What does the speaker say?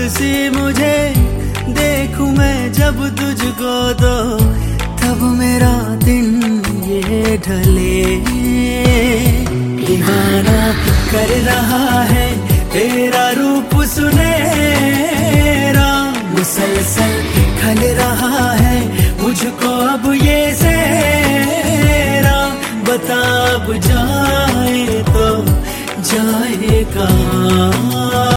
सी मुझे देखूं मैं जब तुझको तो तब मेरा दिन ये ढले। दीवाना कर रहा है तेरा रूप सुनहरा, मुसलसल खल रहा है मुझको अब ये